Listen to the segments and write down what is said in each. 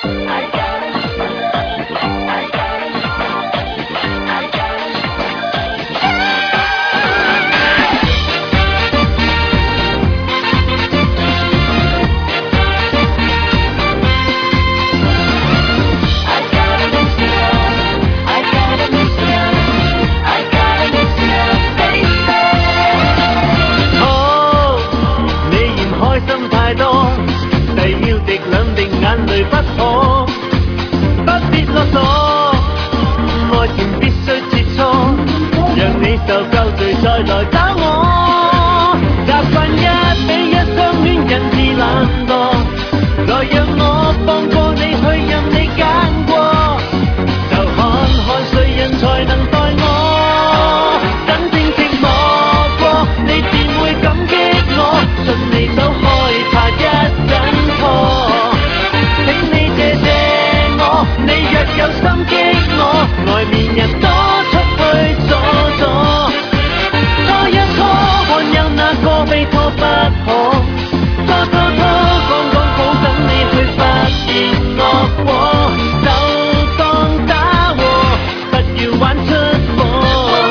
不可，不必啰嗦，愛情必須切磋，讓你受夠罪再來找我。習慣一比一相戀人自懶惰，來讓我放過你去任你揀過，就看看誰人才能待我，真正寂寞過，你便會感激我，順你走開怕一陣拖。你若有心激我，外面人多出去阻阻，拖一拖，看有哪個被拖不可，拖，講好等你去發現惡果，就當打和，不要玩出火。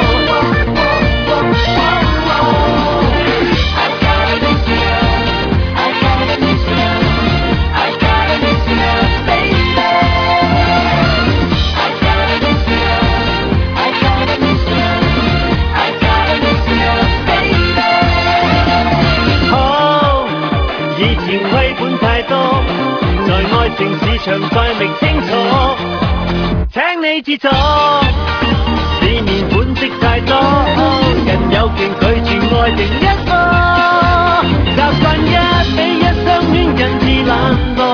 虧本太多，在愛情市場再覓清楚，請你自助。市面款式太多，人有權拒絕愛情一個，習慣一比一相戀人自懶惰。